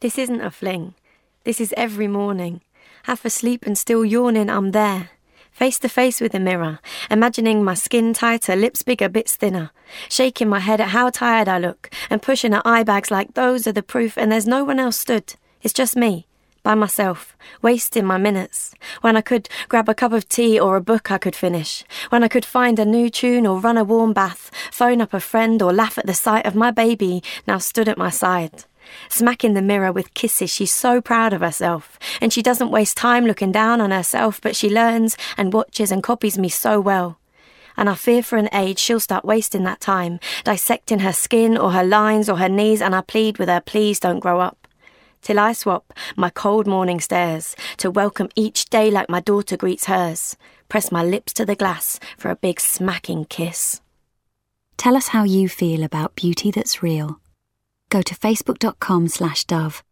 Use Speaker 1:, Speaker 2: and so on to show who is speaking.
Speaker 1: This isn't a fling. This is every morning. Half asleep and still yawning, I'm there. Face to face with the mirror, imagining my skin tighter, lips bigger, bits thinner. Shaking my head at how tired I look, and pushing at eye bags like those are the proof, and there's no one else stood. It's just me, by myself, wasting my minutes. When I could grab a cup of tea or a book I could finish. When I could find a new tune or run a warm bath, phone up a friend or laugh at the sight of my baby now stood at my side. Smacking the mirror with kisses, she's so proud of herself. And she doesn't waste time looking down on herself, but she learns and watches and copies me so well. And I fear for an age she'll start wasting that time, dissecting her skin or her lines or her knees, and I plead with her, please don't grow up. Till I swap my cold morning stares to welcome each day like my daughter greets hers. Press my lips to the glass for a big smacking kiss.
Speaker 2: Tell us how you feel about beauty that's real. Go to facebook.com/Dove